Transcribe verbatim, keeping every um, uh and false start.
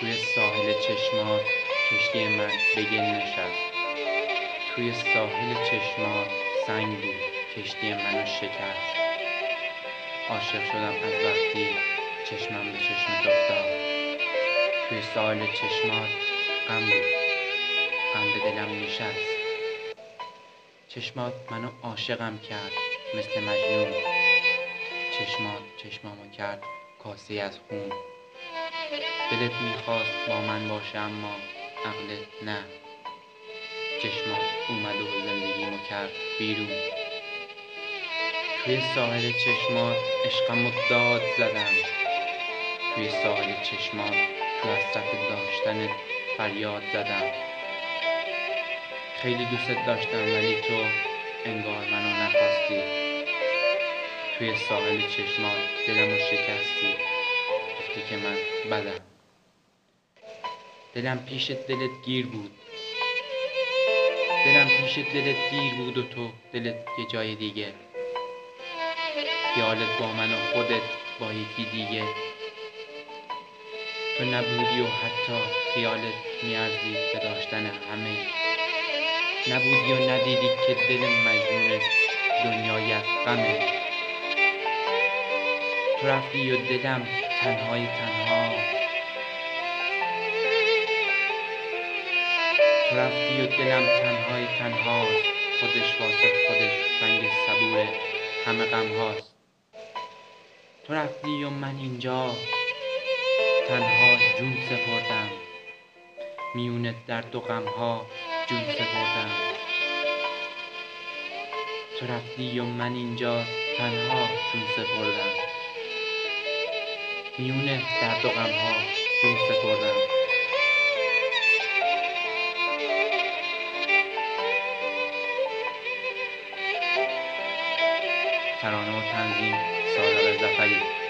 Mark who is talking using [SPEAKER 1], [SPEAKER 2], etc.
[SPEAKER 1] توی ساحل چشمات کشتی من به گل نشست. توی ساحل چشمات سنگ بود کشتی منو شکست. عاشق شدم از وقتی چشمم به چشمت افتاد. توی ساحل چشمات غم بود، غم به دلم نشست. چشمات منو عاشقم کرد مثل مجنون. چشمات چشمامو کرد کاسه از خون. دلت میخواست با من باشه اما عقلت نه. چشمات اومد و زندگیمو کرد بیرون. توی ساحل چشمات عشقمو داد زدم. توی ساحل چشمات تو حسرت داشتنت فریاد زدم. خیلی دوست داشتم ولی تو انگار منو نخواستی. توی ساحل چشمات دلمو شکستی، گفتی که من بدم. دلم پیش دلت گیر بود، دلم پیش دلت گیر بود و تو دلت یه جای دیگه. خیالت با من و خودت با یکی دیگه. تو نبودی و حتی خیالت میارزید به داشتن همه. نبودی و ندیدی که دل مجنون دنیایت غمه. تو رفتی و دلم تنهای تنها. تو رفتی و دلم تنهای تنهاست. خودش واسه خودش سنگ صبور همه غم هاست. تو رفتی و من اینجا تنها جون سپردم. میون درد و غم ها جون سپردم. تو رفتی و من اینجا تنها جون سپردم. میون درد و غم ها جون سپردم. ترانه و تنظیم صادق ظفری.